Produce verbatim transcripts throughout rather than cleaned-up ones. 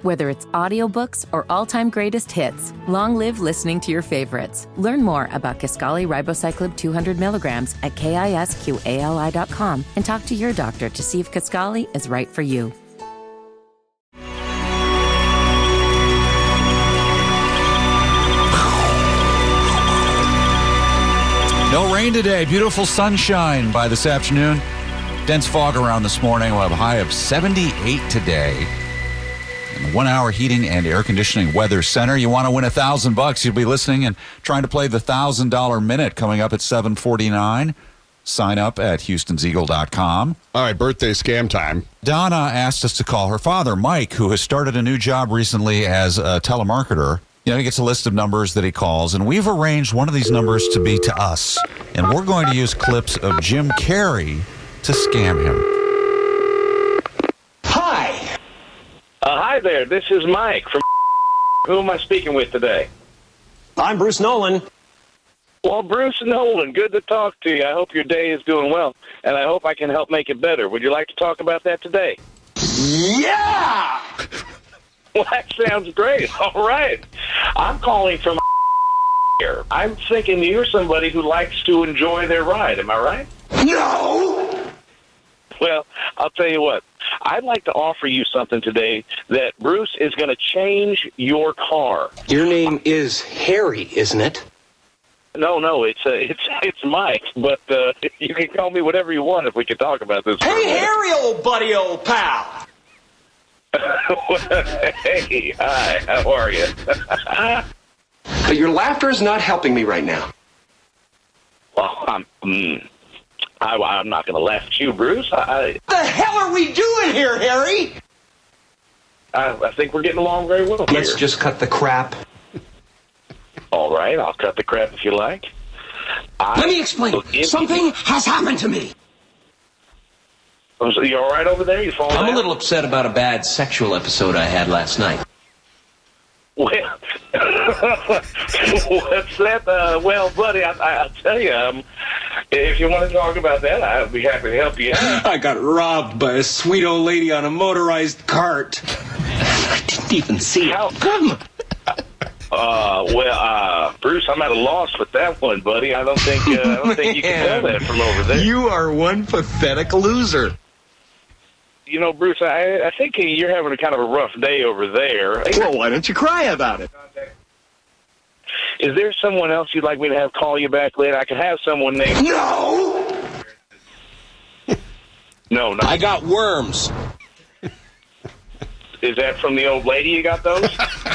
Whether it's audiobooks or all-time greatest hits, long live listening to your favorites. Learn more about Kisqali Ribociclib two hundred milligrams at kisqali dot com and talk to your doctor to see if Kisqali is right for you. No rain today. Beautiful sunshine by this afternoon. Dense fog around this morning. We'll have a high of seventy-eight today. In the one-hour heating and air conditioning weather center. You want to win a thousand bucks? You'll be listening and trying to play the thousand dollar minute coming up at seven forty-nine. Sign up at houstons eagle dot com. All right, birthday scam time. Donna asked us to call her father, Mike, who has started a new job recently as a telemarketer. You know, he gets a list of numbers that he calls, and we've arranged one of these numbers to be to us. And we're going to use clips of Jim Carrey to scam him. Hi. Uh, hi there. This is Mike from... Who am I speaking with today? I'm Bruce Nolan. Well, Bruce Nolan, good to talk to you. I hope your day is doing well, and I hope I can help make it better. Would you like to talk about that today? Yeah! Well, that sounds great. All right. I'm calling from here. I'm thinking you're somebody who likes to enjoy their ride. Am I right? No! Well, I'll tell you what. I'd like to offer you something today that Bruce is going to change your car. Your name is Harry, isn't it? No, no, it's uh, it's it's Mike, but uh, you can call me whatever you want if we can talk about this. Hey, Harry, old buddy, old pal. Hey, hi, how are you? But your laughter is not helping me right now. Well, I'm, mm, I, I'm not going to laugh at you, Bruce. I, The hell are we doing here, Harry? I, I think we're getting along very well here. Let's just cut the crap. All right, I'll cut the crap if you like. I, Let me explain. Something has happened to me. So you all right over there? You falling I'm down? a little upset about a bad sexual episode I had last night. Well, what's that? Uh, well, buddy, I, I, I'll tell you, um, if you want to talk about that, I'd be happy to help you out. I got robbed by a sweet old lady on a motorized cart. I didn't even see How it come. Uh, well, uh, Bruce, I'm at a loss with that one, buddy. I don't think, uh, I don't think you can tell that from over there. You are one pathetic loser. You know, Bruce, I, I think you're having a kind of a rough day over there. Well, why don't you cry about it? Is there someone else you'd like me to have call you back later? I could have someone named... No! No, no. I got worms. Is that from the old lady you got those?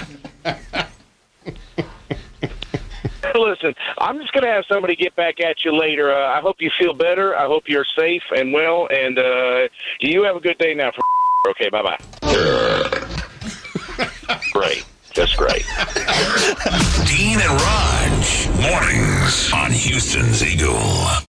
Listen, I'm just going to have somebody get back at you later. Uh, I hope you feel better. I hope you're safe and well. And uh, you have a good day now. For okay, bye-bye. Great. Just great. Dean and Raj, mornings on Houston's Eagle.